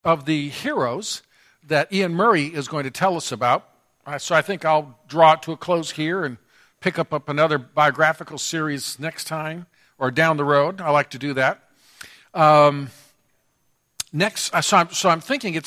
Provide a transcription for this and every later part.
of the heroes that Ian Murray is going to tell us about. So I think I'll draw it to a close here and pick up another biographical series next time or down the road. I like to do that. So I'm thinking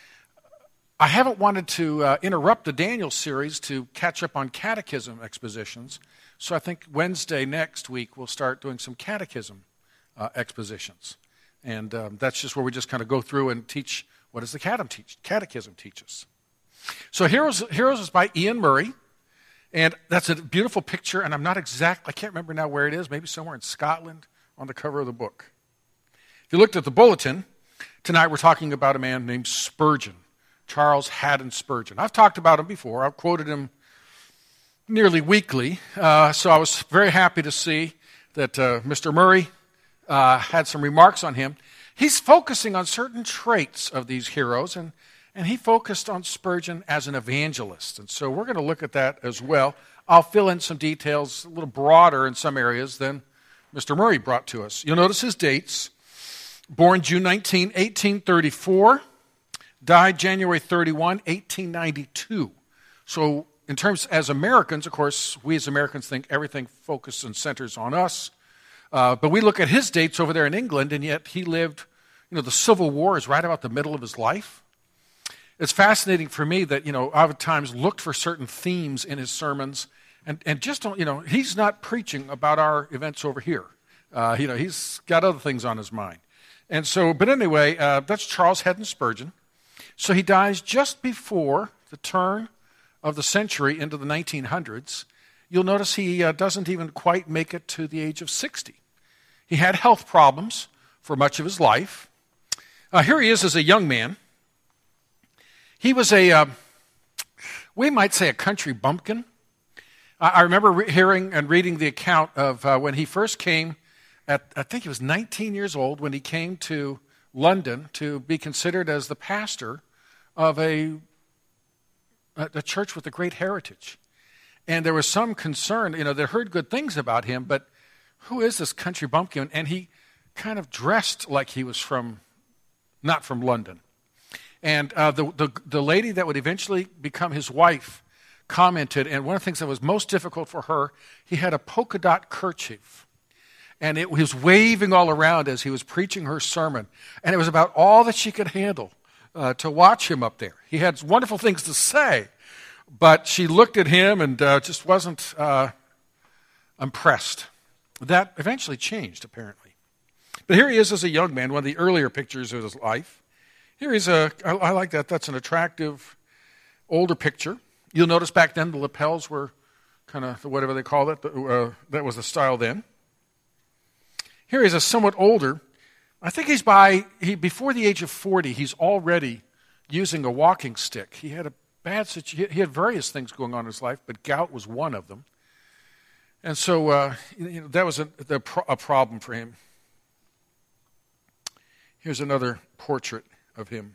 I haven't wanted to interrupt the Daniel series to catch up on catechism expositions. So I think Wednesday next week we'll start doing some catechism expositions. And that's just where we just kind of go through and teach what does the catechism teach us. So Heroes is by Ian Murray. And that's a beautiful picture, and I can't remember now where it is, maybe somewhere in Scotland on the cover of the book. If you looked at the bulletin, tonight we're talking about a man named Spurgeon, Charles Haddon Spurgeon. I've talked about him before. I've quoted him nearly weekly, so I was very happy to see that Mr. Murray had some remarks on him. He's focusing on certain traits of these heroes, and he focused on Spurgeon as an evangelist. And so we're going to look at that as well. I'll fill in some details a little broader in some areas than Mr. Murray brought to us. You'll notice his dates. Born June 19, 1834. Died January 31, 1892. So in terms as Americans, of course, we as Americans think everything focuses and centers on us. But we look at his dates over there in England, and yet he lived, the Civil War is right about the middle of his life. It's fascinating for me that, I've at times looked for certain themes in his sermons and just don't, he's not preaching about our events over here. He's got other things on his mind. And so, but anyway, that's Charles Haddon Spurgeon. So he dies just before the turn of the century into the 1900s. You'll notice he doesn't even quite make it to the age of 60. He had health problems for much of his life. Here he is as a young man. He was we might say a country bumpkin. I remember hearing and reading the account of when he first came I think he was 19 years old when he came to London to be considered as the pastor of a church with a great heritage. And there was some concern, they heard good things about him, but who is this country bumpkin? And he kind of dressed like he was not from London. And the lady that would eventually become his wife commented, and one of the things that was most difficult for her, he had a polka dot kerchief. And it was waving all around as he was preaching her sermon. And it was about all that she could handle to watch him up there. He had wonderful things to say, but she looked at him and just wasn't impressed. That eventually changed, apparently. But here he is as a young man, one of the earlier pictures of his life. Here he's I like that. That's an attractive, older picture. You'll notice back then the lapels were kind of whatever they call it. That was the style then. Here he's a somewhat older. I think before the age of 40, he's already using a walking stick. He had a bad situation. He had various things going on in his life, but gout was one of them. And so that was a problem for him. Here's another portrait of him.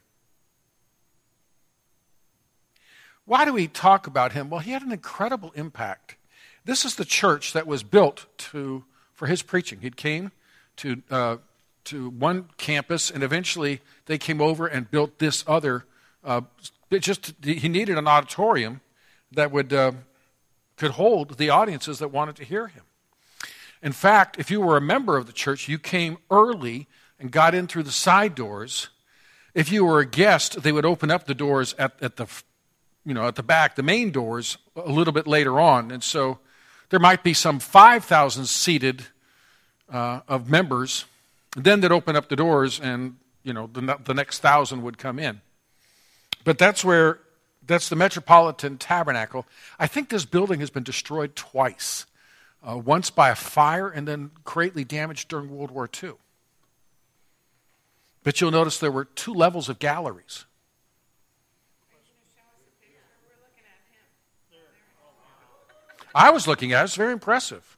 Why do we talk about him? Well, he had an incredible impact. This is the church that was built for his preaching. He came to one campus, and eventually they came over and built this other. He needed an auditorium that could hold the audiences that wanted to hear him. In fact, if you were a member of the church, you came early and got in through the side doors. If you were a guest, they would open up the doors at the back, the main doors, a little bit later on. And so there might be some 5,000 seated of members. Then they'd open up the doors, and the next 1,000 would come in. But that's the Metropolitan Tabernacle. I think this building has been destroyed twice. Once by a fire, and then greatly damaged during World War II. But you'll notice there were 2 levels of galleries. I was looking at it. It's very impressive.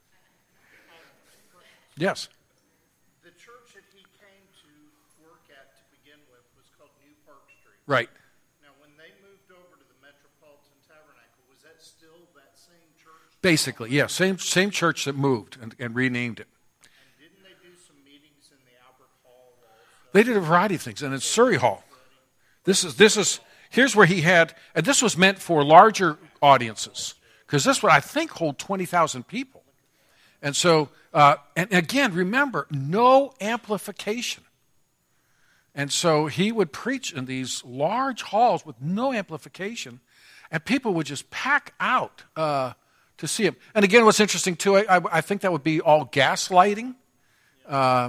Yes. The church that he came to work at to begin with was called New Park Street. Right. Now, when they moved over to the Metropolitan Tabernacle, was that still that same church? Basically, yeah. Same church that moved and renamed it. And didn't they do some meetings in the Albert Hall also? They did a variety of things, and in Surrey Hall. Here's where he had, and this was meant for larger audiences, because this would, I think, hold 20,000 people. And so, and again, remember, no amplification. And so he would preach in these large halls with no amplification, and people would just pack out to see him. And again, what's interesting, too, I think that would be all gaslighting. But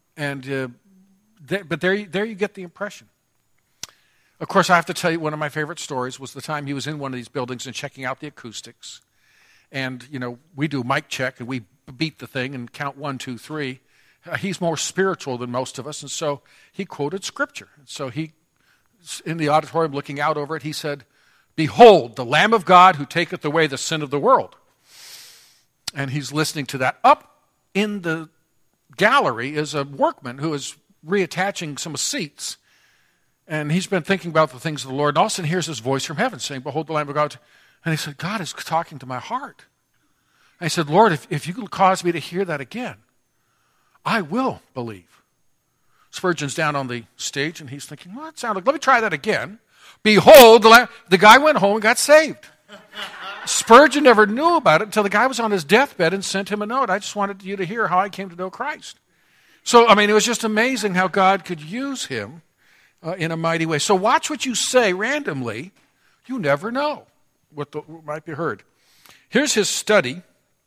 there you get the impression. Of course, I have to tell you, one of my favorite stories was the time he was in one of these buildings and checking out the acoustics. And, we do a mic check, and we beat the thing and count 1, 2, 3. He's more spiritual than most of us, and so he quoted Scripture. And so he, in the auditorium looking out over it, he said, "Behold, the Lamb of God who taketh away the sin of the world." And he's listening to that. Up in the gallery is a workman who is reattaching some seats. And he's been thinking about the things of the Lord. And all of a sudden hears this voice from heaven saying, "Behold, the Lamb of God." And he said, "God is talking to my heart." And he said, "Lord, if you could cause me to hear that again, I will believe." Spurgeon's down on the stage, and he's thinking, "Well, that sounded, let me try that again. Behold, the guy went home and got saved." Spurgeon never knew about it until the guy was on his deathbed and sent him a note. "I just wanted you to hear how I came to know Christ." So, it was just amazing how God could use him in a mighty way. So watch what you say randomly. You never know what might be heard. Here's his study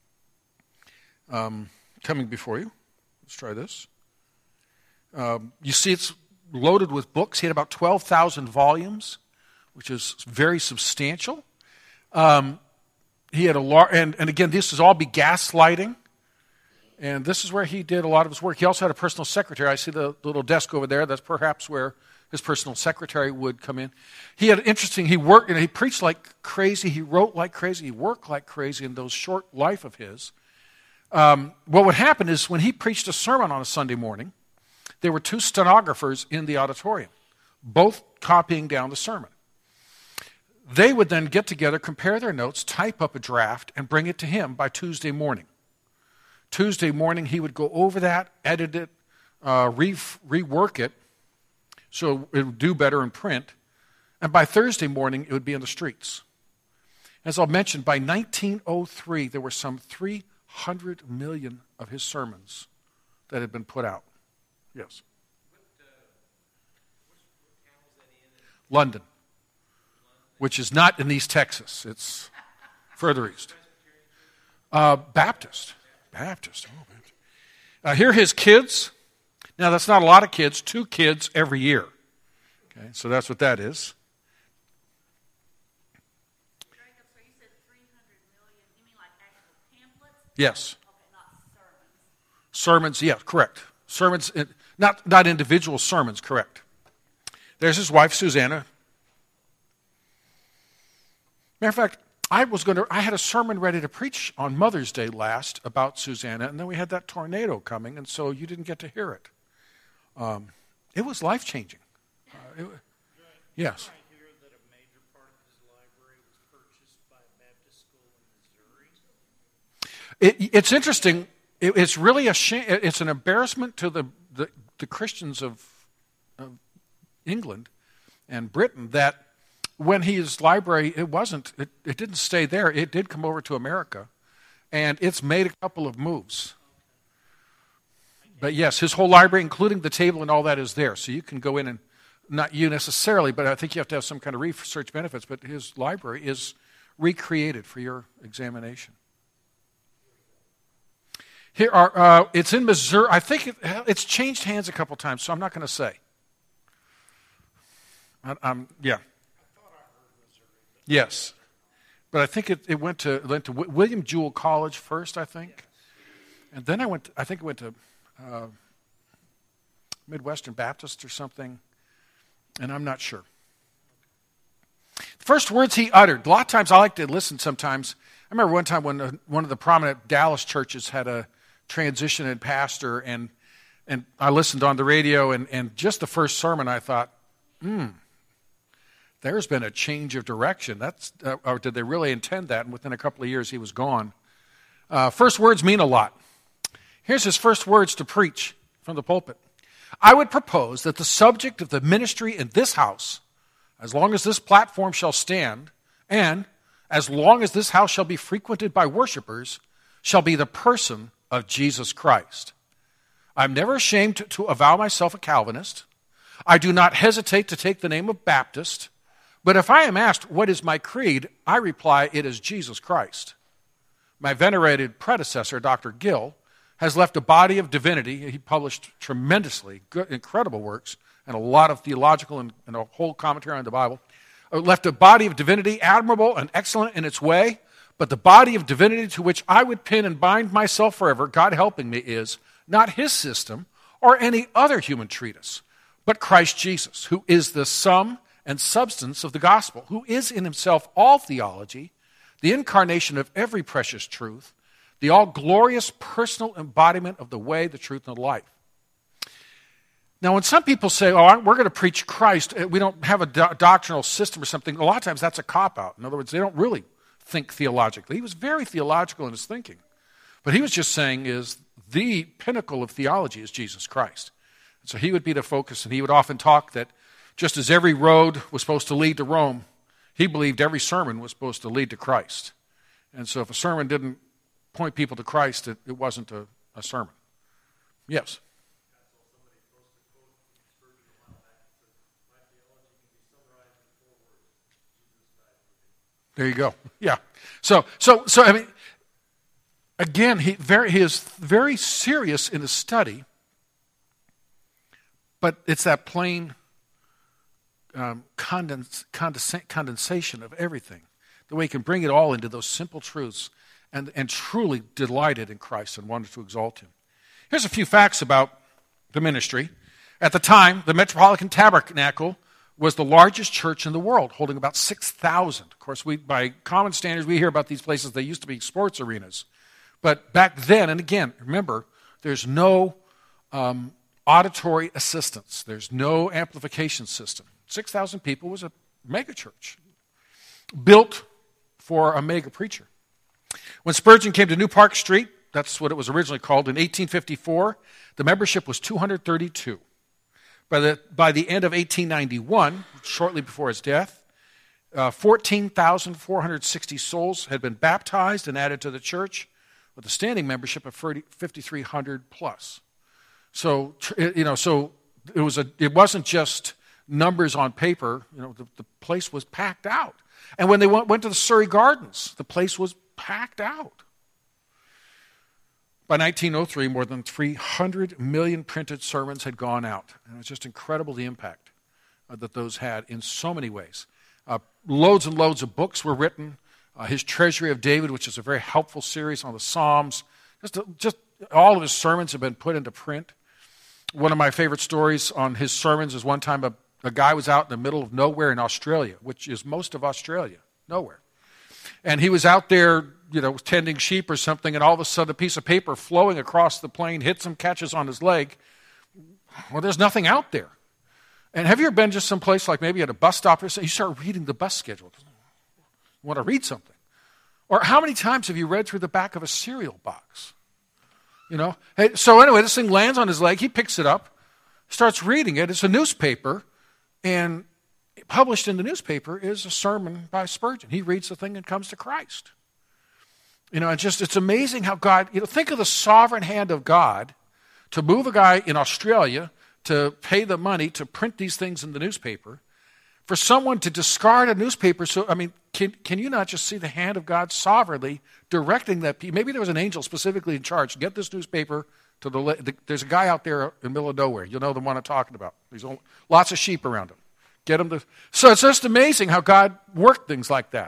coming before you. Let's try this. You see it's loaded with books. He had about 12,000 volumes, which is very substantial. He had and again, this is all be gaslighting. And this is where he did a lot of his work. He also had a personal secretary. I see the little desk over there. That's perhaps where his personal secretary would come in. He had he worked, he preached like crazy. He wrote like crazy. He worked like crazy in those short life of his. What would happen is when he preached a sermon on a Sunday morning, there were 2 stenographers in the auditorium, both copying down the sermon. They would then get together, compare their notes, type up a draft, and bring it to him by Tuesday morning. Tuesday morning, he would go over that, edit it, rework it, so it would do better in print. And by Thursday morning, it would be in the streets. As I mentioned, by 1903, there were some 300 million of his sermons that had been put out. Yes. London, which is not in East Texas. It's further east. Baptist. Oh, Baptist. Here are his kids. Now, that's not a lot of kids. 2 kids every year. Okay, so that's what that is. So you said 300 million. You mean like actual pamphlets? Yes. Okay, not sermons. Sermons, yeah, correct. Sermons, not individual sermons, correct. There's his wife, Susanna. Matter of fact, I had a sermon ready to preach on Mother's Day last about Susanna, and then we had that tornado coming, and so you didn't get to hear it. It was life-changing. Yes. I hear that a major part of his library was purchased by a Baptist school in Missouri. It's interesting. It's really a shame. It's an embarrassment to the Christians of England and Britain that when his library, it didn't stay there. It did come over to America, and it's made a couple of moves. But yes, his whole library, including the table and all that, is there. So you can go in and, not you necessarily, but I think you have to have some kind of research benefits, but his library is recreated for your examination. Here are, it's in Missouri. I think it's changed hands a couple times, so I'm not going to say. Yeah. Yes. But I think it went to William Jewell College first, I think. And then it went to Midwestern Baptist or something, and I'm not sure. The first words he uttered, a lot of times I like to listen sometimes. I remember one time when one of the prominent Dallas churches had a transition in pastor, and I listened on the radio, and just the first sermon I thought, there's been a change of direction. Or did they really intend that? And within a couple of years, he was gone. First words mean a lot. Here's his first words to preach from the pulpit. I would propose that the subject of the ministry in this house as long as this platform shall stand, and as long as this house shall be frequented by worshipers, shall be the person of Jesus Christ. I'm never ashamed to avow myself a Calvinist. I do not hesitate to take the name of Baptist. But if I am asked, what is my creed? I reply, it is Jesus Christ. My venerated predecessor, Dr. Gill, has left a body of divinity. He published tremendously good, incredible works and a lot of theological and a whole commentary on the Bible. Left a body of divinity admirable and excellent in its way, but the body of divinity to which I would pin and bind myself forever, God helping me, is not his system or any other human treatise, but Christ Jesus, who is the sum and substance of the gospel, who is in himself all theology, the incarnation of every precious truth, the all-glorious personal embodiment of the way, the truth, and the life. Now, when some people say, oh, we're going to preach Christ, we don't have a doctrinal system or something, a lot of times that's a cop-out. In other words, they don't really think theologically. He was very theological in his thinking. But he was just saying is the pinnacle of theology is Jesus Christ. And so he would be the focus, and he would often talk that just as every road was supposed to lead to Rome, he believed every sermon was supposed to lead to Christ. And so if a sermon didn't point people to Christ, it wasn't a sermon. Yes? There you go. Yeah. So I mean, again, he is very serious in his study, but it's that plain condensation of everything, the way he can bring it all into those simple truths and truly delighted in Christ and wanted to exalt him. Here's a few facts about the ministry. At the time, the Metropolitan Tabernacle was the largest church in the world, holding about 6,000. Of course, by common standards, we hear about these places, they used to be sports arenas. But back then, and again, remember, there's no auditory assistance. There's no amplification system. 6,000 people was a mega church, built for a mega preacher. When Spurgeon came to New Park Street, that's what it was originally called, in 1854, the membership was 232. By the end of 1891, shortly before his death, 14,460 souls had been baptized and added to the church, with a standing membership of 5,300 plus. So it wasn't just numbers on paper. The place was packed out. And when they went to the Surrey Gardens, the place was packed out. By 1903, more than 300 million printed sermons had gone out. And it was just incredible the impact that those had in so many ways. Loads and loads of books were written. His Treasury of David, which is a very helpful series on the Psalms. Just all of his sermons have been put into print. One of my favorite stories on his sermons is one time a guy was out in the middle of nowhere in Australia, which is most of Australia, nowhere. And he was out there, tending sheep or something, and all of a sudden a piece of paper flowing across the plain hits him, catches on his leg. Well, there's nothing out there. And have you ever been just someplace like maybe at a bus stop or something? You start reading the bus schedule. You want to read something. Or how many times have you read through the back of a cereal box? Hey, so anyway, this thing lands on his leg. He picks it up, starts reading it. It's a newspaper, and published in the newspaper is a sermon by Spurgeon. He reads the thing and comes to Christ. It's amazing how God, think of the sovereign hand of God to move a guy in Australia to pay the money to print these things in the newspaper, for someone to discard a newspaper. So, can you not just see the hand of God sovereignly directing that? Maybe there was an angel specifically in charge. Get this newspaper to there's a guy out there in the middle of nowhere. You'll know the one I'm talking about. There's lots of sheep around him. Get him to. So it's just amazing how God worked things like that.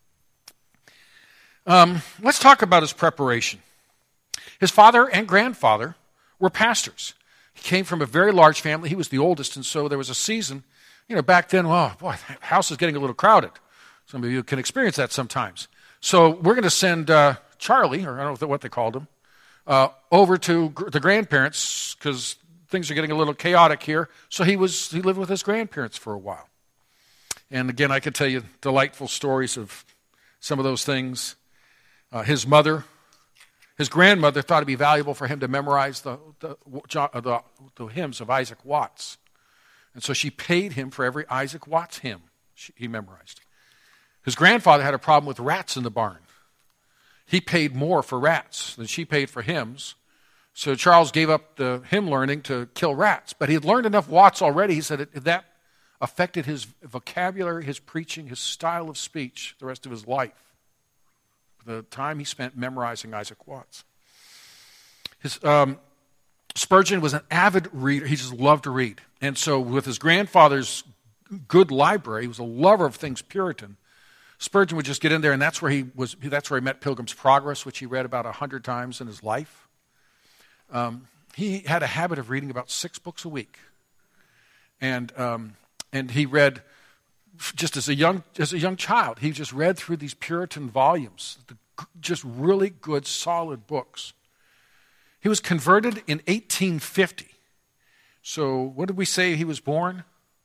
Let's talk about his preparation. His father and grandfather were pastors. He came from a very large family. He was the oldest, and so there was a season, back then, the house is getting a little crowded. Some of you can experience that sometimes. So we're going to send Charlie, or I don't know what they called him, over to the grandparents because things are getting a little chaotic here. So he lived with his grandparents for a while. And again, I could tell you delightful stories of some of those things. His grandmother thought it'd be valuable for him to memorize the hymns of Isaac Watts. And so she paid him for every Isaac Watts hymn. he memorized. His grandfather had a problem with rats in the barn. He paid more for rats than she paid for hymns. So Charles gave up the hymn learning to kill rats. But he had learned enough Watts already. He said that affected his vocabulary, his preaching, his style of speech the rest of his life. The time he spent memorizing Isaac Watts. Spurgeon was an avid reader. He just loved to read. And so with his grandfather's good library, he was a lover of things Puritan. Spurgeon would just get in there, and that's where he met Pilgrim's Progress, which he read about 100 times in his life. He had a habit of reading about 6 books a week. And he read, just as a young child, he just read through these Puritan volumes, just really good, solid books. He was converted in 1850. So what did we say he was born?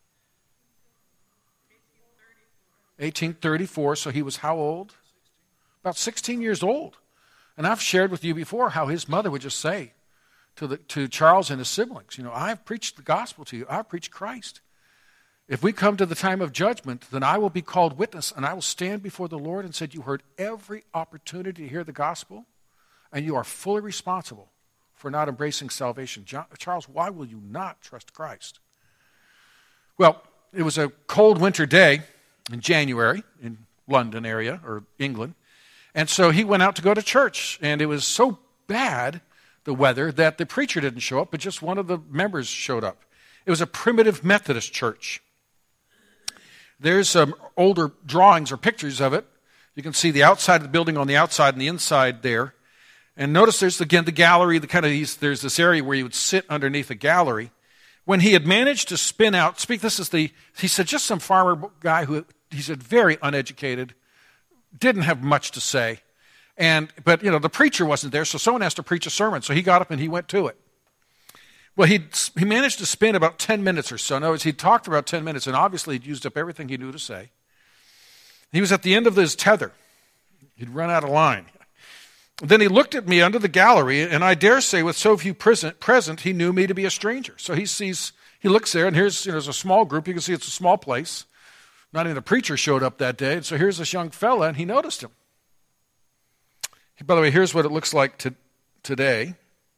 1834. So he was how old? About 16 years old. And I've shared with you before how his mother would just say to Charles and his siblings, I've preached the gospel to you. I've preached Christ. If we come to the time of judgment, then I will be called witness, and I will stand before the Lord and say, you heard every opportunity to hear the gospel, and you are fully responsible for not embracing salvation. Charles, why will you not trust Christ? Well, it was a cold winter day in January in London area, or England, and so he went out to go to church, and it was so bad, the weather, that the preacher didn't show up, but just one of the members showed up. It was a primitive Methodist church. There's some older drawings or pictures of it. You can see the outside of the building on the outside and the inside there. And notice there's, again, the gallery, there's this area where you would sit underneath a gallery. When he had managed to spin out, he said, just some farmer guy who, he said, very uneducated, didn't have much to say. But the preacher wasn't there, so someone has to preach a sermon. So he got up and he went to it. Well, he managed to spin about 10 minutes or so. In other words, he talked for about 10 minutes, and obviously he'd used up everything he knew to say. He was at the end of his tether. He'd run out of line. Then he looked at me under the gallery, and I dare say with so few present, he knew me to be a stranger. So he looks there, and there's a small group. You can see it's a small place. Not even a preacher showed up that day. And so here's this young fella, and he noticed him. By the way, here's what it looks like today.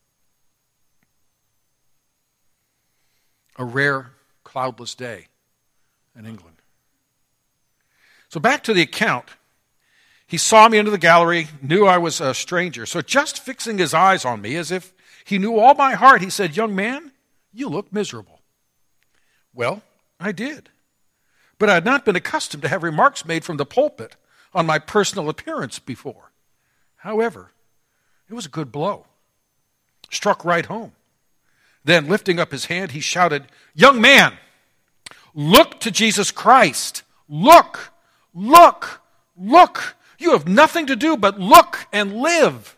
A rare, cloudless day in England. So back to the account. He saw me into the gallery, knew I was a stranger. So just fixing his eyes on me as if he knew all my heart, he said, young man, you look miserable. Well, I did. But I had not been accustomed to have remarks made from the pulpit on my personal appearance before. However, it was a good blow. Struck right home. Then, lifting up his hand, he shouted, young man, look to Jesus Christ. Look, look, look. You have nothing to do but look and live.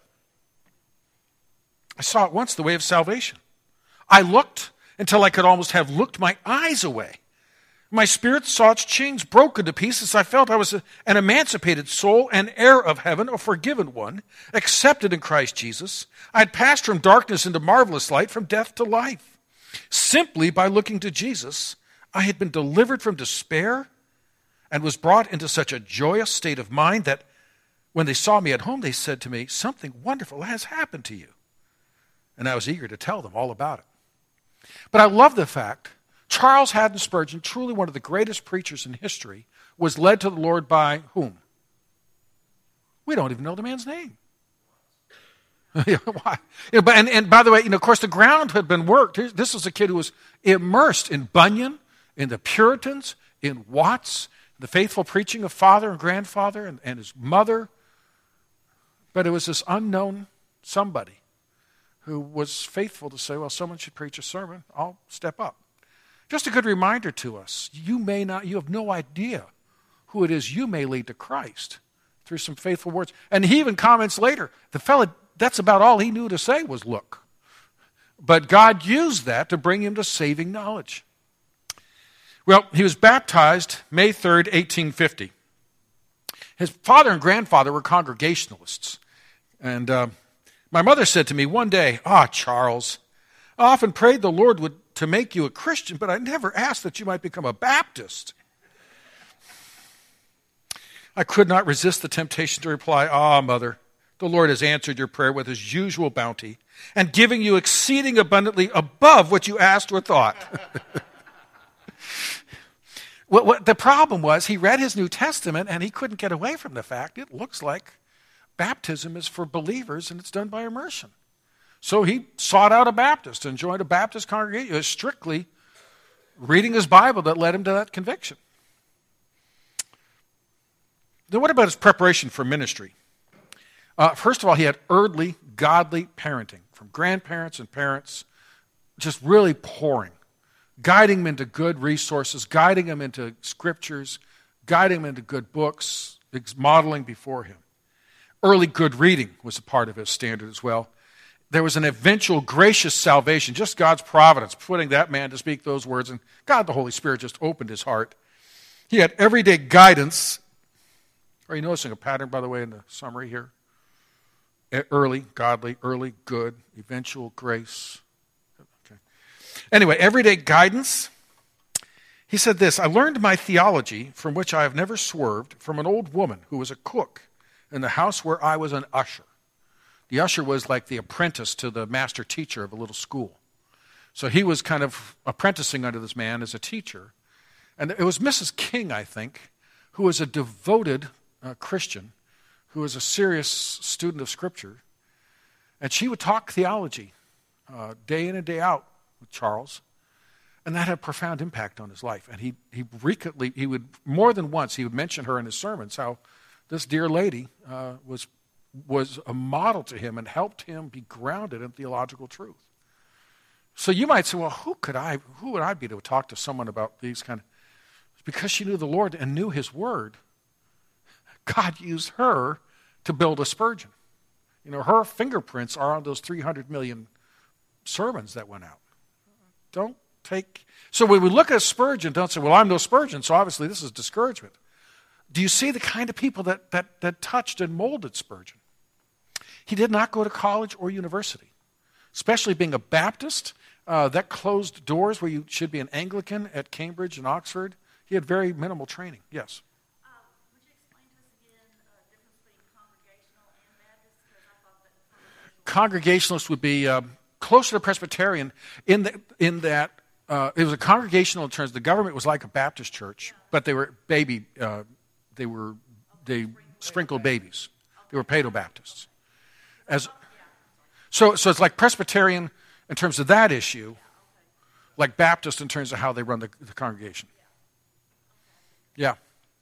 I saw at once the way of salvation. I looked until I could almost have looked my eyes away. My spirit saw its chains broken to pieces. I felt I was an emancipated soul, an heir of heaven, a forgiven one, accepted in Christ Jesus. I had passed from darkness into marvelous light, from death to life. Simply by looking to Jesus, I had been delivered from despair and was brought into such a joyous state of mind that when they saw me at home, they said to me, something wonderful has happened to you. And I was eager to tell them all about it. But I love the fact Charles Haddon Spurgeon, truly one of the greatest preachers in history, was led to the Lord by whom? We don't even know the man's name. Why? And by the way, of course, the ground had been worked. This was a kid who was immersed in Bunyan, in the Puritans, in Watts, the faithful preaching of father and grandfather and his mother. But it was this unknown somebody who was faithful to say, well, someone should preach a sermon. I'll step up. Just a good reminder to us, you have no idea who it is you may lead to Christ through some faithful words. And he even comments later, the fellow, that's about all he knew to say was look. But God used that to bring him to saving knowledge. Well, he was baptized May 3rd, 1850. His father and grandfather were Congregationalists. And my mother said to me one day, Charles, I often prayed the Lord to make you a Christian, but I never asked that you might become a Baptist. I could not resist the temptation to reply, "Ah, Mother, the Lord has answered your prayer with his usual bounty and giving you exceeding abundantly above what you asked or thought." What the problem was, he read his New Testament and he couldn't get away from the fact it looks like baptism is for believers and it's done by immersion. So he sought out a Baptist and joined a Baptist congregation. It was strictly reading his Bible that led him to that conviction. Then what about his preparation for ministry? First of all, he had early, godly parenting from grandparents and parents, just really pouring, guiding him into good resources, guiding him into scriptures, guiding him into good books, modeling before him. Early good reading was a part of his standard as well. There was an eventual gracious salvation, just God's providence, putting that man to speak those words, and God, the Holy Spirit, just opened his heart. He had everyday guidance. Are you noticing a pattern, by the way, in the summary here? Early, godly, early, good, eventual grace. Okay. Anyway, everyday guidance. He said this, "I learned my theology, from which I have never swerved, from an old woman who was a cook in the house where I was an usher." The usher was like the apprentice to the master teacher of a little school. So he was kind of apprenticing under this man as a teacher. And it was Mrs. King, I think, who was a devoted Christian, who was a serious student of Scripture. And she would talk theology day in and day out with Charles. And that had a profound impact on his life. And he would more than once, he would mention her in his sermons, how this dear lady was a model to him and helped him be grounded in theological truth. So you might say, well, who would I be to talk to someone about these kind of... Because she knew the Lord and knew his word, God used her to build a Spurgeon. You know, her fingerprints are on those 300 million sermons that went out. So when we look at Spurgeon, don't say, well, I'm no Spurgeon, so obviously this is discouragement. Do you see the kind of people that touched and molded Spurgeon? He did not go to college or university. Especially being a Baptist, that closed doors where you should be an Anglican at Cambridge and Oxford. He had very minimal training. Yes? Would you explain to us again the difference between congregational and Baptist? Because I thought that Congregationalist would be closer to Presbyterian in that it was a congregational in terms the government was like a Baptist church, but they were they sprinkled babies. They were paedo-Baptists. So it's like Presbyterian in terms of that issue, like Baptist in terms of how they run the congregation. Yeah.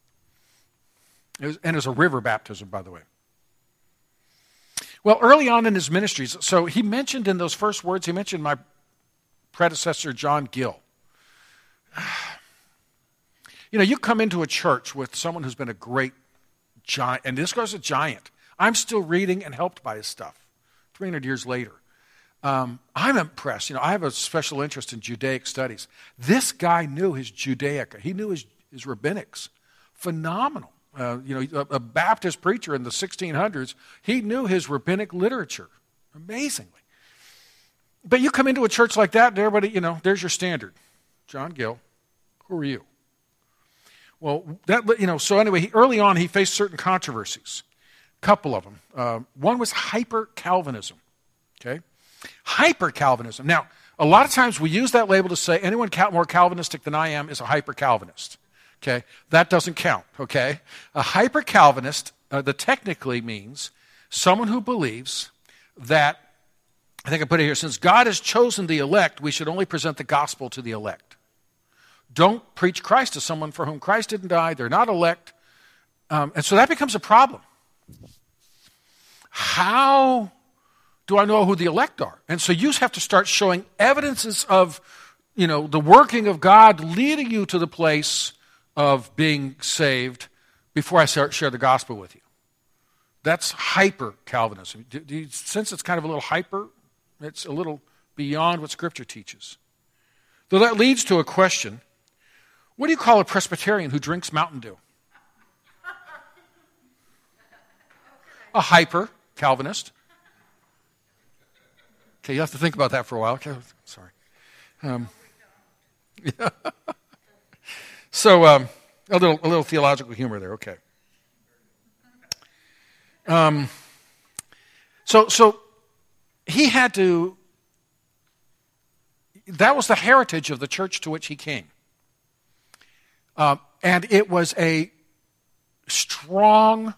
It was a river baptism, by the way. Well, early on in his ministries, so he mentioned in those first words, he mentioned my predecessor, John Gill. You know, you come into a church with someone who's been a great giant, and this guy's a giant. I'm still reading and helped by his stuff 300 years later. I'm impressed. You know, I have a special interest in Judaic studies. This guy knew his Judaica. He knew his rabbinics. Phenomenal. A Baptist preacher in the 1600s, he knew his rabbinic literature. Amazingly. But you come into a church like that, and everybody, you know, there's your standard. John Gill, who are you? Well, so anyway, early on he faced certain controversies. A couple of them. One was hyper-Calvinism. Okay? Hyper-Calvinism. Now, a lot of times we use that label to say anyone more Calvinistic than I am is a hyper-Calvinist. Okay? That doesn't count. Okay? A hyper-Calvinist, that technically means someone who believes that, I think I put it here, since God has chosen the elect, we should only present the gospel to the elect. Don't preach Christ to someone for whom Christ didn't die. They're not elect. And so that becomes a problem. How do I know who the elect are? And so you have to start showing evidences of, the working of God leading you to the place of being saved before I share the gospel with you. That's hyper-Calvinism. Do you sense it's kind of a little hyper? It's a little beyond what Scripture teaches. Though that leads to a question. What do you call a Presbyterian who drinks Mountain Dew? A hyper-Calvinist. Okay, you have to think about that for a while. Okay, sorry. Yeah. So a little theological humor there. Okay. So he had to, that was the heritage of the church to which he came. And it was a strong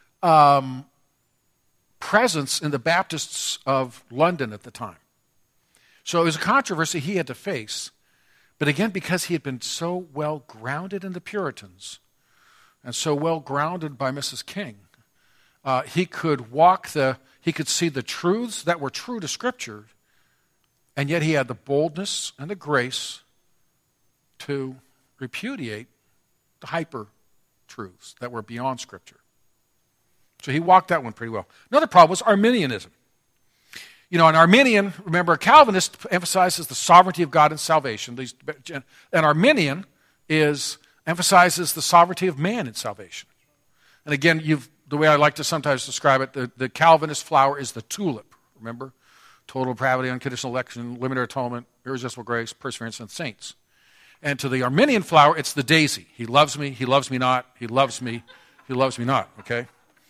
presence in the Baptists of London at the time. So it was a controversy he had to face. But again, because he had been so well grounded in the Puritans and so well grounded by Mrs. King, he could see the truths that were true to Scripture, and yet he had the boldness and the grace to repudiate the hyper truths that were beyond Scripture. So he walked that one pretty well. Another problem was Arminianism. An Arminian, remember, a Calvinist emphasizes the sovereignty of God in salvation. An Arminian emphasizes the sovereignty of man in salvation. And again, the way I like to sometimes describe it, the Calvinist flower is the tulip, remember? Total depravity, unconditional election, limited atonement, irresistible grace, perseverance, and saints. And to the Arminian flower, it's the daisy. He loves me not, he loves me not, okay?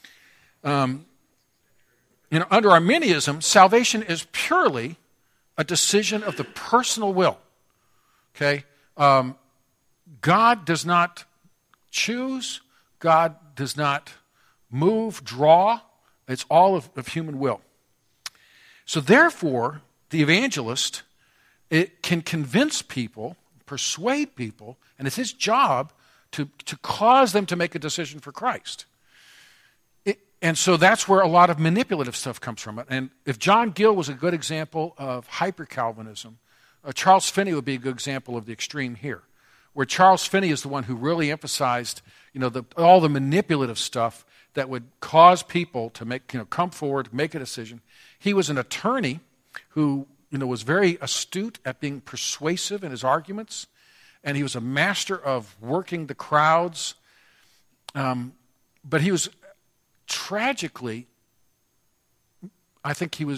Under Arminianism, salvation is purely a decision of the personal will. Okay? God does not choose. God does not move, draw. It's all of human will. So therefore, the evangelist, it can convince people, persuade people, and it's his job to cause them to make a decision for Christ. And so that's where a lot of manipulative stuff comes from. And if John Gill was a good example of hyper-Calvinism, Charles Finney would be a good example of the extreme here, where Charles Finney is the one who really emphasized, all the manipulative stuff that would cause people to come forward, make a decision. He was an attorney who, was very astute at being persuasive in his arguments, and he was a master of working the crowds. But he was tragically, I think he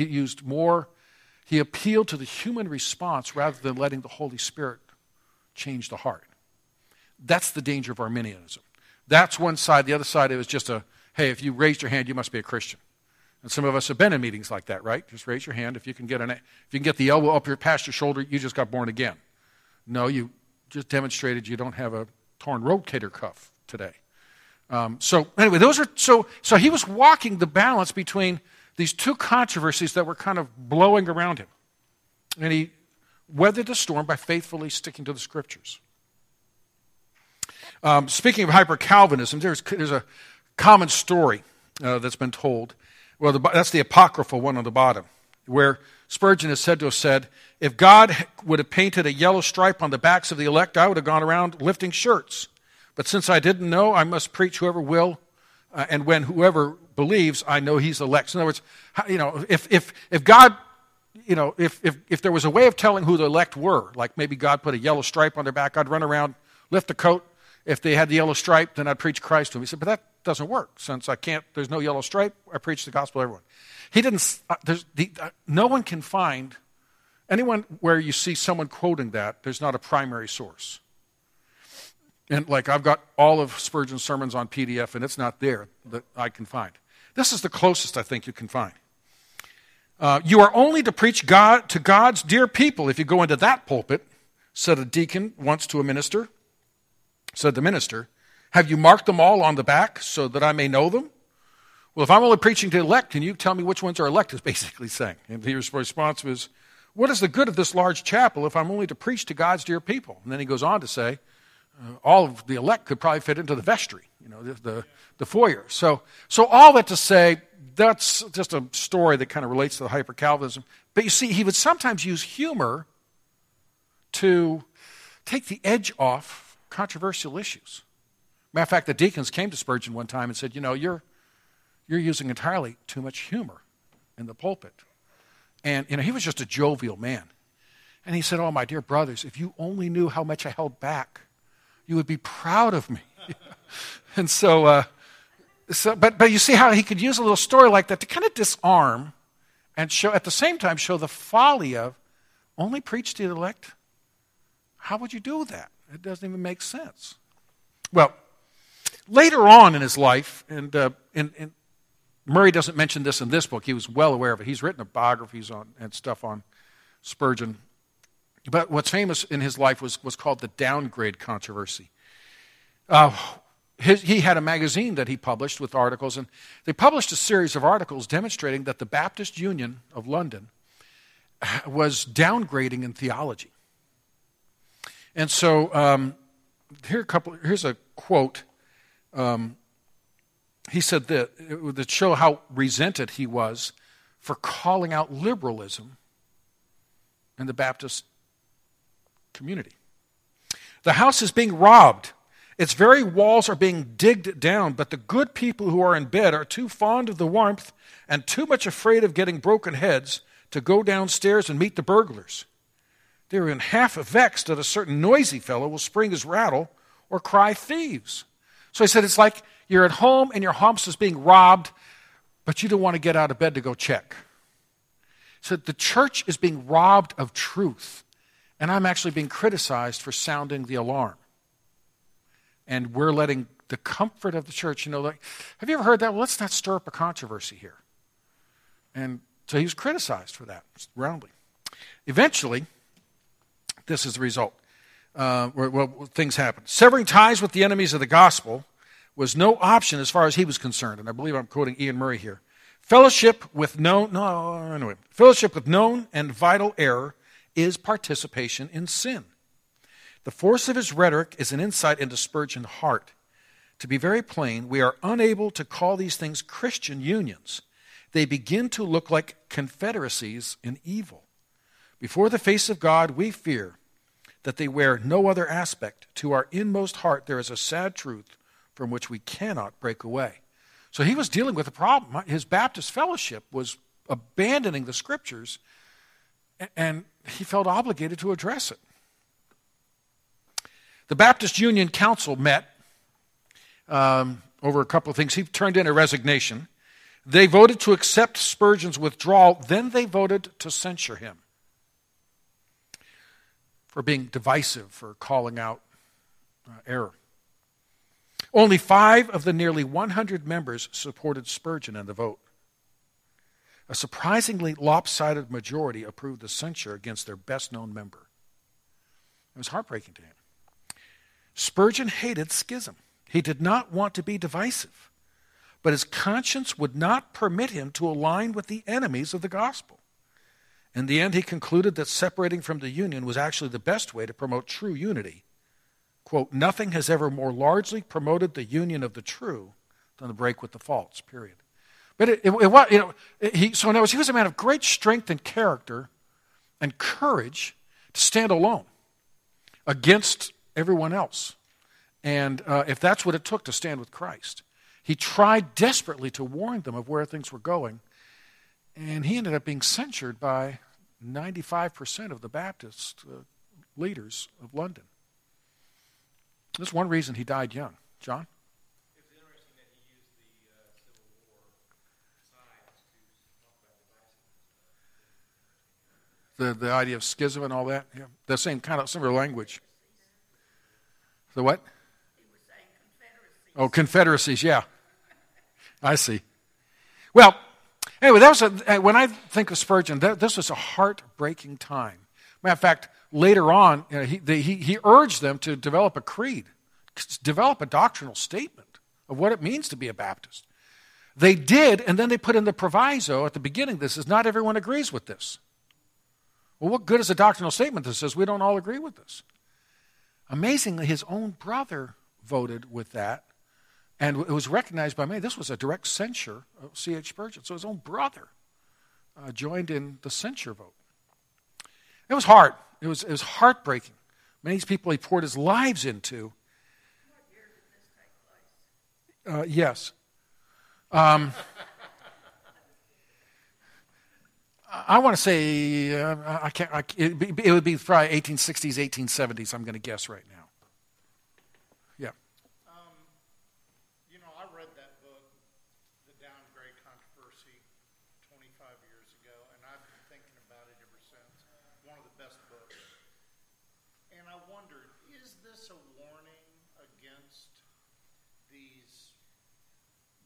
appealed to the human response rather than letting the Holy Spirit change the heart. That's the danger of Arminianism. That's one side. The other side, it was just hey, if you raised your hand, you must be a Christian. And some of us have been in meetings like that, right? Just raise your hand. If you can get the elbow up past your shoulder, you just got born again. No, you just demonstrated you don't have a torn rotator cuff today. So anyway, so he was walking the balance between these two controversies that were kind of blowing around him. And he weathered the storm by faithfully sticking to the Scriptures. Speaking of hyper-Calvinism, there's a common story that's been told. Well, that's the apocryphal one on the bottom, where Spurgeon is said to have said, if God would have painted a yellow stripe on the backs of the elect, I would have gone around lifting shirts. But since I didn't know, I must preach whoever will, and when whoever believes, I know he's elect. So in other words, if God, if there was a way of telling who the elect were, like maybe God put a yellow stripe on their back, I'd run around, lift the coat. If they had the yellow stripe, then I'd preach Christ to them. He said, but that doesn't work. Since there's no yellow stripe, I preach the gospel to everyone. He didn't, no one can find, anyone where you see someone quoting that, there's not a primary source. And I've got all of Spurgeon's sermons on PDF, and it's not there that I can find. This is the closest I think you can find. You are only to preach God to God's dear people if you go into that pulpit, said a deacon once to a minister. Said the minister, have you marked them all on the back so that I may know them? Well, if I'm only preaching to elect, can you tell me which ones are elect, is basically saying. And his response was, what is the good of this large chapel if I'm only to preach to God's dear people? And then he goes on to say, all of the elect could probably fit into the vestry, the foyer. So all that to say, that's just a story that kind of relates to the hyper-Calvinism. But you see, he would sometimes use humor to take the edge off controversial issues. Matter of fact, the deacons came to Spurgeon one time and said, you're using entirely too much humor in the pulpit. And, he was just a jovial man. And he said, oh, my dear brothers, if you only knew how much I held back, you would be proud of me. And but you see how he could use a little story like that to kind of disarm and show, at the same time, show the folly of only preach to the elect. How would you do that? It doesn't even make sense. Well, later on in his life, and Murray doesn't mention this in this book. He was well aware of it. He's written biographies on and stuff on Spurgeon. But what's famous in his life was called the downgrade controversy. He had a magazine that he published with articles, and they published a series of articles demonstrating that the Baptist Union of London was downgrading in theology. And so here's a quote. He said that show how resented he was for calling out liberalism in the Baptist community. The house is being robbed. Its very walls are being digged down, but the good people who are in bed are too fond of the warmth and too much afraid of getting broken heads to go downstairs and meet the burglars. They are in half vexed that a certain noisy fellow will spring his rattle or cry thieves. So he said it's like you're at home and your house is being robbed, but you don't want to get out of bed to go check. So the church is being robbed of truth, and I'm actually being criticized for sounding the alarm. And we're letting the comfort of the church, like, have you ever heard that? Well, let's not stir up a controversy here. And so he was criticized for that roundly. Eventually, this is the result. Things happened. Severing ties with the enemies of the gospel was no option as far as he was concerned. And I believe I'm quoting Ian Murray here. Fellowship with known and vital error is participation in sin. The force of his rhetoric is an insight into Spurgeon's heart. To be very plain, we are unable to call these things Christian unions. They begin to look like confederacies in evil. Before the face of God, we fear that they wear no other aspect. To our inmost heart, there is a sad truth from which we cannot break away. So he was dealing with a problem. His Baptist fellowship was abandoning the Scriptures, and he felt obligated to address it. The Baptist Union Council met over a couple of things. He turned in a resignation. They voted to accept Spurgeon's withdrawal. Then they voted to censure him for being divisive, for calling out error. Only 5 of the nearly 100 members supported Spurgeon in the vote. A surprisingly lopsided majority approved the censure against their best-known member. It was heartbreaking to him. Spurgeon hated schism. He did not want to be divisive, but his conscience would not permit him to align with the enemies of the gospel. In the end, he concluded that separating from the union was actually the best way to promote true unity. Quote, nothing has ever more largely promoted the union of the true than the break with the false, period. But he was a man of great strength and character and courage to stand alone against everyone else. And if that's what it took to stand with Christ. He tried desperately to warn them of where things were going, and he ended up being censured by 95% of the Baptist leaders of London. That's one reason he died young. John? It's interesting that he used the Civil War signs to talk about divisiveness. The idea of schism and all that? Yeah. The same kind of similar language. The what? He was saying confederacy. Oh, confederacies, yeah. I see. Well, anyway, when I think of Spurgeon, this was a heartbreaking time. Matter of fact, later on, he urged them to develop a creed, develop a doctrinal statement of what it means to be a Baptist. They did, and then they put in the proviso at the beginning, this is not everyone agrees with this. Well, what good is a doctrinal statement that says we don't all agree with this? Amazingly, his own brother voted with that, and it was recognized by many. This was a direct censure of C.H. Spurgeon. So his own brother joined in the censure vote. It was hard. It was heartbreaking. Many of these people he poured his lives into. What year did this take place? Yes. I want to say it would be probably 1860s, 1870s. I'm going to guess right now. Yeah. I read that book, The Downgrade Controversy, 25 years ago, and I've been thinking about it ever since. One of the best books. And I wondered, is this a warning against these,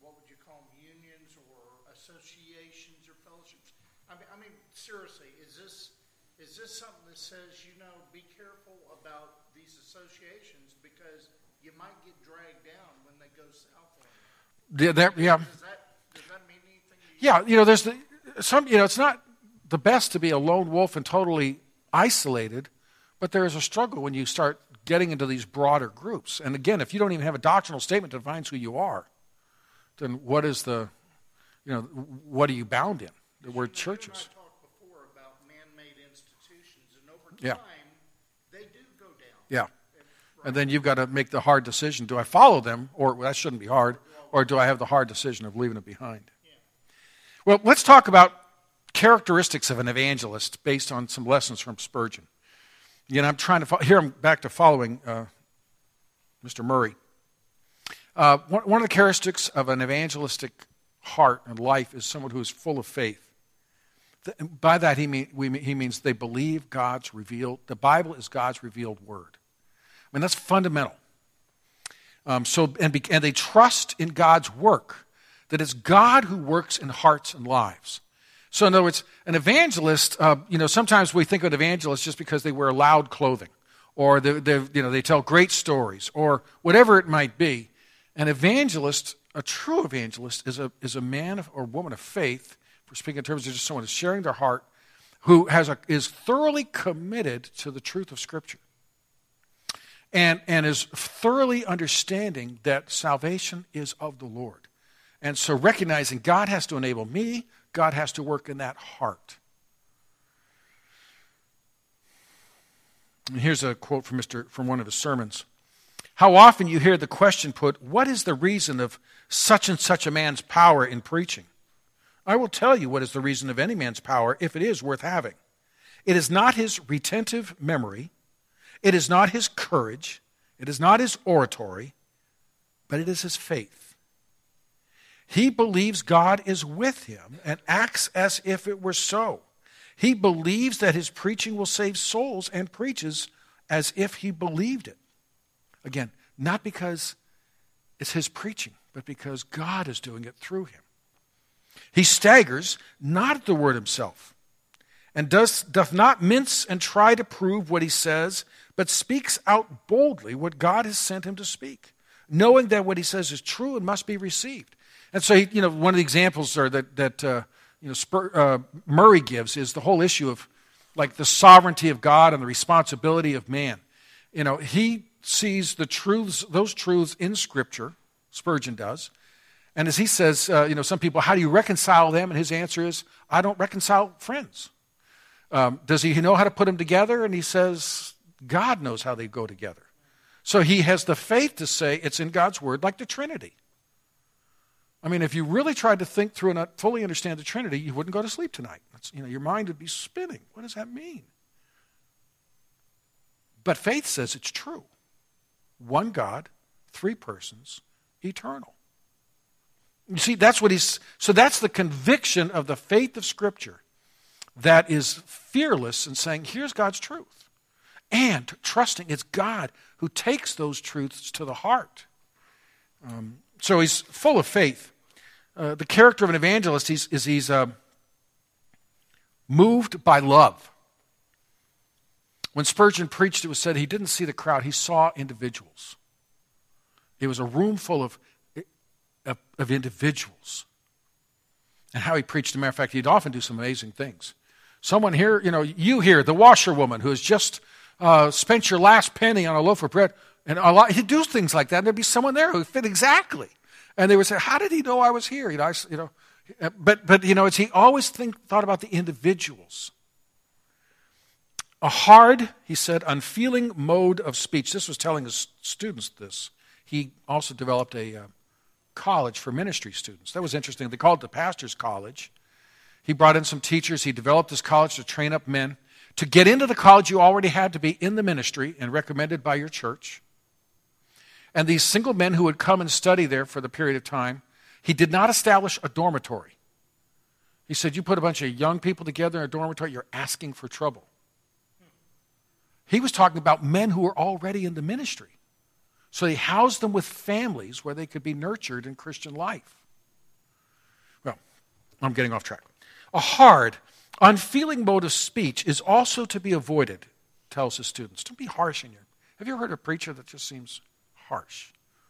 what would you call them, unions or associations or fellowships? I mean, seriously, is this something that says, be careful about these associations because you might get dragged down when they go south on you? Yeah. Does that mean anything to you? Yeah, there's it's not the best to be a lone wolf and totally isolated, but there is a struggle when you start getting into these broader groups. And again, if you don't even have a doctrinal statement that defines who you are, then what is what are you bound in? We're churches. You and I talked before about man-made institutions, and over Yeah. time, they do go down. Yeah. And then you've got to make the hard decision. Do I follow them, or that shouldn't be hard, or do I have the hard decision of leaving it behind? Well, let's talk about characteristics of an evangelist based on some lessons from Spurgeon. I'm trying to here I'm back to following Mr. Murray. One of the characteristics of an evangelistic heart and life is someone who is full of faith. By that he means they believe God's revealed. The Bible is God's revealed word. I mean, that's fundamental. And they trust in God's work, that it's God who works in hearts and lives. So in other words, an evangelist, sometimes we think of an evangelist just because they wear loud clothing, or they tell great stories, or whatever it might be. An evangelist, a true evangelist, is a man or woman of faith, for speaking in terms of just someone who's sharing their heart, who is thoroughly committed to the truth of Scripture. And is thoroughly understanding that salvation is of the Lord. And so recognizing God has to enable me, God has to work in that heart. And here's a quote from one of his sermons. How often you hear the question put, what is the reason of such and such a man's power in preaching? I will tell you what is the reason of any man's power, if it is worth having. It is not his retentive memory. It is not his courage, it is not his oratory, but it is his faith. He believes God is with him and acts as if it were so. He believes that his preaching will save souls and preaches as if he believed it. Again, not because it's his preaching, but because God is doing it through him. He staggers not at the word himself, and doth not mince and try to prove what he says, but speaks out boldly what God has sent him to speak, knowing that what he says is true and must be received. And so, one of the examples there that Murray gives is the whole issue of like the sovereignty of God and the responsibility of man. He sees those truths in Scripture, Spurgeon does, and as he says, some people, how do you reconcile them? And his answer is, I don't reconcile friends. Does he know how to put them together? And he says, God knows how they go together. So he has the faith to say it's in God's word, like the Trinity. I mean, if you really tried to think through and not fully understand the Trinity, you wouldn't go to sleep tonight. Your mind would be spinning. What does that mean? But faith says it's true. One God, three persons, eternal. You see, that's the conviction of the faith of Scripture that is fearless in saying, here's God's truth. And trusting it's God who takes those truths to the heart. So he's full of faith. The character of an evangelist he's moved by love. When Spurgeon preached, it was said he didn't see the crowd, he saw individuals. It was a room full of individuals. And how he preached, as a matter of fact, he'd often do some amazing things. Someone here, you here, the washerwoman who has just spent your last penny on a loaf of bread, and he'd do things like that, and there'd be someone there who fit exactly. And they would say, how did he know I was here? But he always thought about the individuals. A hard, he said, unfeeling mode of speech. This was telling his students this. He also developed a college for ministry students. That was interesting. They called it the pastor's college. He brought in some teachers. He developed this college to train up men. To get into the college, you already had to be in the ministry and recommended by your church. And these single men who would come and study there for the period of time, he did not establish a dormitory. He said, you put a bunch of young people together in a dormitory, you're asking for trouble. He was talking about men who were already in the ministry. So he housed them with families where they could be nurtured in Christian life. I'm getting off track. A hard, unfeeling mode of speech is also to be avoided, tells his students. Don't be harsh in your... Have you ever heard a preacher that just seems harsh?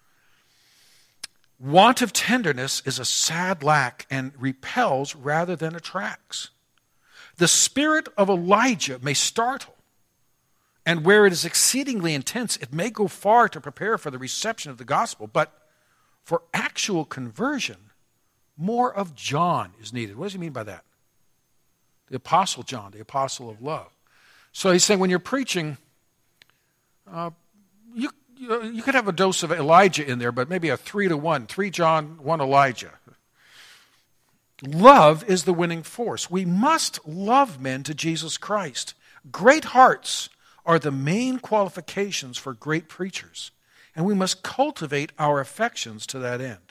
Want of tenderness is a sad lack and repels rather than attracts. The spirit of Elijah may startle, and where it is exceedingly intense, it may go far to prepare for the reception of the gospel, but for actual conversion, more of John is needed. What does he mean by that? The Apostle John, the apostle of love. So he's saying when you're preaching, you could have a dose of Elijah in there, but maybe a 3-to-1, 3 John, 1 Elijah. Love is the winning force. We must love men to Jesus Christ. Great hearts are the main qualifications for great preachers, and we must cultivate our affections to that end.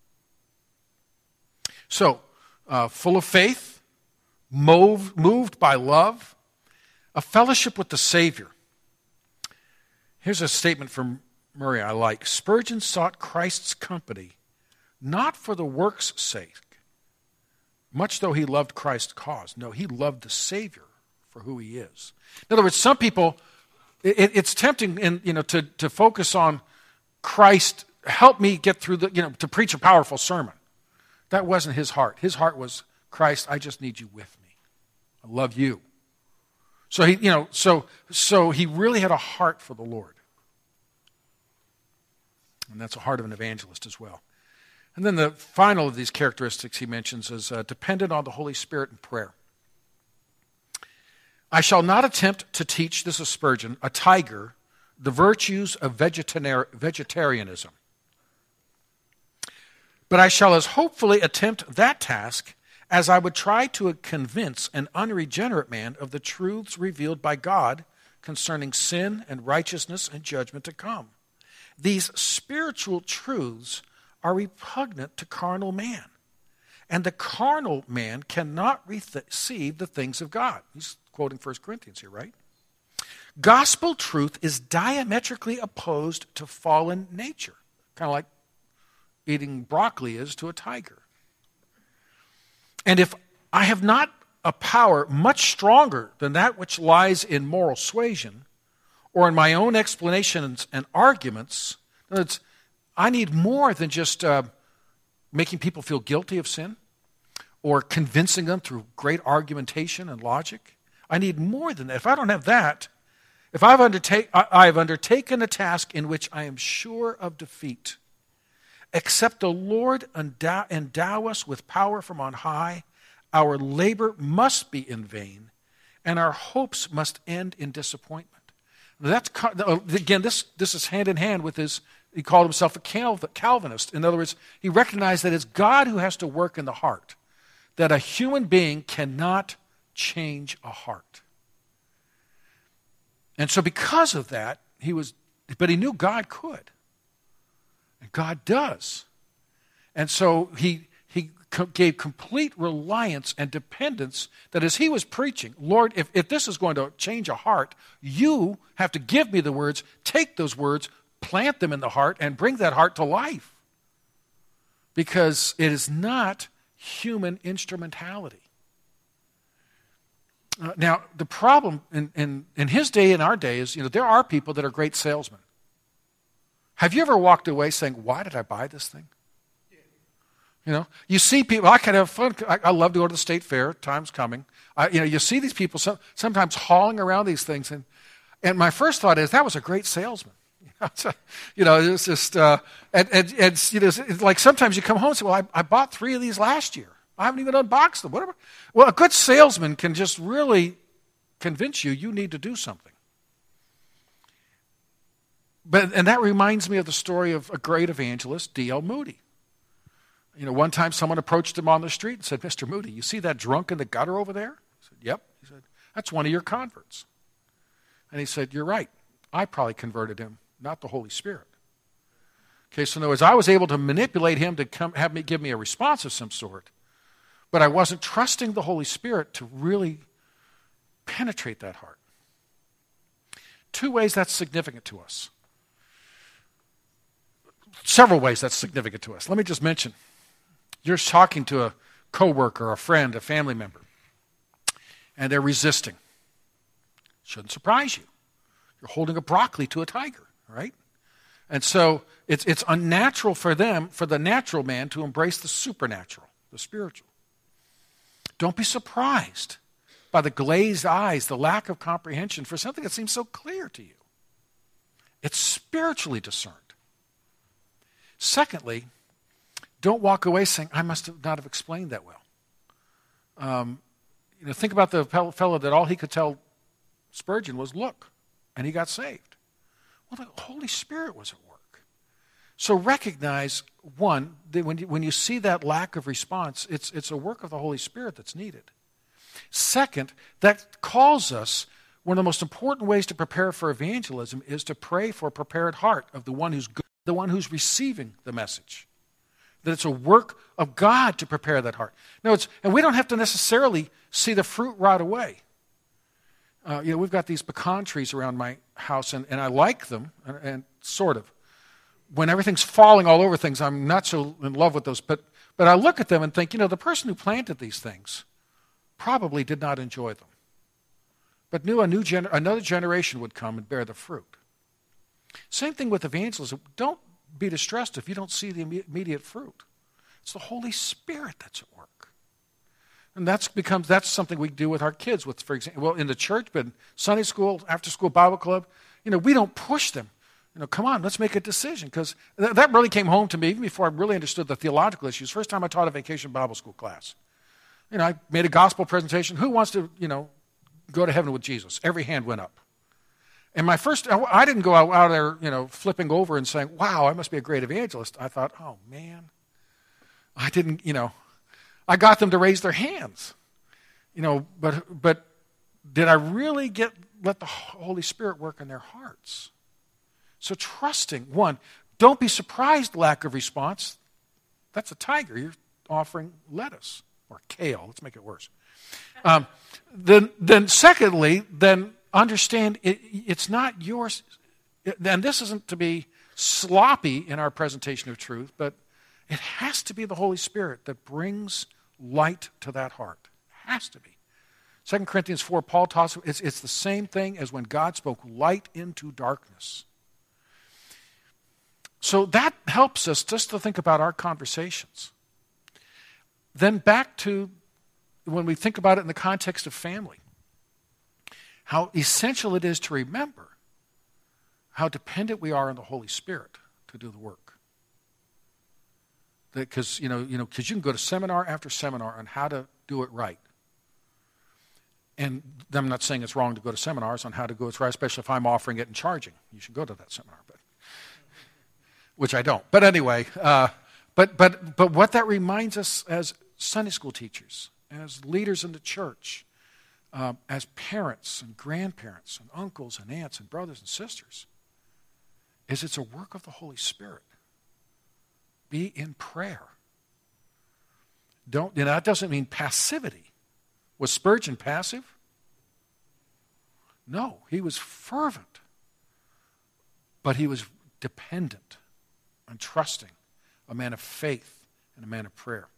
So, full of faith, moved by love, a fellowship with the Savior. Here's a statement from Murray I like. Spurgeon sought Christ's company not for the work's sake, much though he loved Christ's cause. No, he loved the Savior for who he is. In other words, some people, it's tempting to focus on Christ, help me get through to preach a powerful sermon. That wasn't his heart. His heart was, Christ, I just need you with me. I love you. So he really had a heart for the Lord. And that's the heart of an evangelist as well. And then the final of these characteristics he mentions is dependent on the Holy Spirit in prayer. I shall not attempt to teach, this is Spurgeon, a tiger, the virtues of vegetarianism. But I shall as hopefully attempt that task as I would try to convince an unregenerate man of the truths revealed by God concerning sin and righteousness and judgment to come. These spiritual truths are repugnant to carnal man, and the carnal man cannot receive the things of God. He's quoting 1 Corinthians here, right? Gospel truth is diametrically opposed to fallen nature, kind of like eating broccoli is to a tiger. And if I have not a power much stronger than that which lies in moral suasion, or in my own explanations and arguments, in other words, I need more than just making people feel guilty of sin or convincing them through great argumentation and logic. I need more than that. If I don't have that, if I've undertaken a task in which I am sure of defeat, except the Lord endow us with power from on high, our labor must be in vain, and our hopes must end in disappointment. That's again, this is hand in hand with his. He called himself a Calvinist. In other words, he recognized that it's God who has to work in the heart, that a human being cannot change a heart. And so because of that, but he knew God could. And God does. And so he gave complete reliance and dependence that as he was preaching, Lord, if this is going to change a heart, you have to give me the words, take those words, plant them in the heart, and bring that heart to life. Because it is not human instrumentality. Now, the problem in his day and our day is, there are people that are great salesmen. Have you ever walked away saying, why did I buy this thing? You see people, I can have fun. I love to go to the state fair. Time's coming. You see these people sometimes hauling around these things. And my first thought is, that was a great salesman. It's just, it's like sometimes you come home and say, well, I bought 3 of these last year. I haven't even unboxed them. Whatever. Well, a good salesman can just really convince you need to do something. And that reminds me of the story of a great evangelist, D.L. Moody. One time someone approached him on the street and said, Mr. Moody, you see that drunk in the gutter over there? He said, yep. He said, that's one of your converts. And he said, you're right. I probably converted him, not the Holy Spirit. Okay, so in other words, I was able to manipulate him to give me a response of some sort, but I wasn't trusting the Holy Spirit to really penetrate that heart. 2 ways that's significant to us. Several ways that's significant to us. Let me just mention. You're talking to a coworker, a friend, a family member, and they're resisting. Shouldn't surprise you. You're holding a broccoli to a tiger, right? And so it's unnatural for them, for the natural man, to embrace the supernatural, the spiritual. Don't be surprised by the glazed eyes, the lack of comprehension for something that seems so clear to you. It's spiritually discerned. Secondly, don't walk away saying, I must have not have explained that well. Think about the fellow that all he could tell Spurgeon was, look, and he got saved. Well, the Holy Spirit was at work. So recognize, one, that when you see that lack of response, it's a work of the Holy Spirit that's needed. Second, that calls us, one of the most important ways to prepare for evangelism is to pray for a prepared heart of the one who's receiving the message. That it's a work of God to prepare that heart. No, and we don't have to necessarily see the fruit right away. We've got these pecan trees around my house, and I like them, and sort of. When everything's falling all over things, I'm not so in love with those. But I look at them and think, the person who planted these things probably did not enjoy them, but knew another generation would come and bear the fruit. Same thing with evangelism. Don't be distressed if you don't see the immediate fruit. It's the Holy Spirit that's at work. And that's something we do with our kids, for example, in the church, but Sunday school, after school Bible club, we don't push them. Come on, let's make a decision, because that really came home to me even before I really understood the theological issues. First time I taught a vacation Bible school class. I made a gospel presentation. Who wants to, go to heaven with Jesus? Every hand went up. And I didn't go out there, flipping over and saying, wow, I must be a great evangelist. I thought, oh, man, I didn't, I got them to raise their hands. But did I really let the Holy Spirit work in their hearts? So trusting, one, don't be surprised lack of response. That's a tiger. You're offering lettuce or kale. Let's make it worse. Then secondly, understand it's not yours. And this isn't to be sloppy in our presentation of truth, but it has to be the Holy Spirit that brings light to that heart. It has to be. 2 Corinthians 4, Paul talks, it's the same thing as when God spoke light into darkness. So that helps us just to think about our conversations. Then back to when we think about it in the context of family, how essential it is to remember how dependent we are on the Holy Spirit to do the work. Because you can go to seminar after seminar on how to do it right. And I'm not saying it's wrong to go to seminars on how to do it right, especially if I'm offering it and charging. You should go to that seminar, which I don't. But anyway, but what that reminds us as Sunday school teachers, as leaders in the church, as parents and grandparents and uncles and aunts and brothers and sisters, is it's a work of the Holy Spirit. Be in prayer. That doesn't mean passivity. Was Spurgeon passive? No, he was fervent. But he was dependent and trusting, a man of faith and a man of prayer.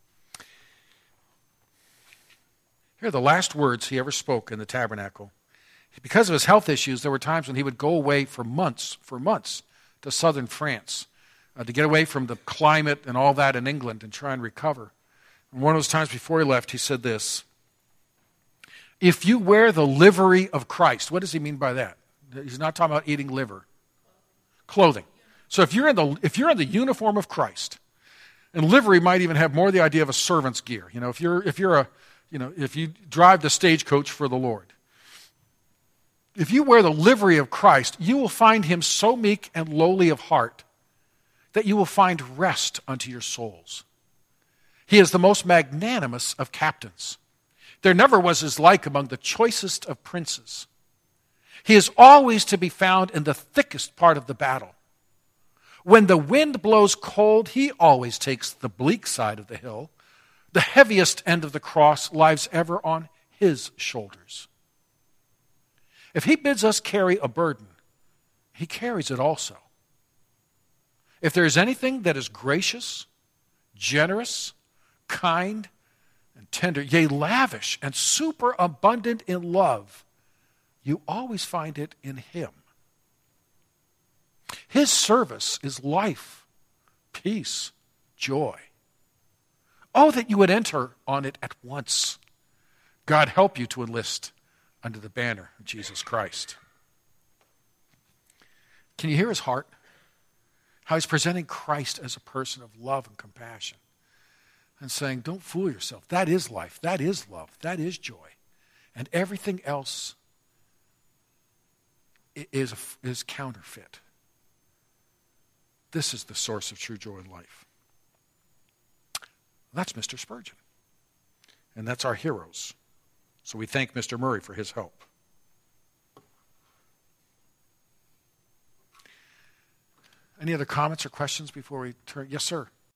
Here are the last words he ever spoke in the tabernacle. Because of his health issues, there were times when he would go away for months to southern France to get away from the climate and all that in England and try and recover. And one of those times before he left, he said this: if you wear the livery of Christ, what does he mean by that? He's not talking about eating liver. Clothing. So if you're in the uniform of Christ, and livery might even have more the idea of a servant's gear. If you drive the stagecoach for the Lord. If you wear the livery of Christ, you will find him so meek and lowly of heart that you will find rest unto your souls. He is the most magnanimous of captains. There never was his like among the choicest of princes. He is always to be found in the thickest part of the battle. When the wind blows cold, he always takes the bleak side of the hill. The heaviest end of the cross lies ever on his shoulders. If he bids us carry a burden, he carries it also. If there is anything that is gracious, generous, kind, and tender, yea, lavish and superabundant in love, you always find it in him. His service is life, peace, joy. Oh, that you would enter on it at once. God help you to enlist under the banner of Jesus Christ. Can you hear his heart? How he's presenting Christ as a person of love and compassion. And saying, don't fool yourself. That is life. That is love. That is joy. And everything else is counterfeit. This is the source of true joy in life. That's Mr. Spurgeon. And that's our heroes. So we thank Mr. Murray for his help. Any other comments or questions before we turn? Yes, sir.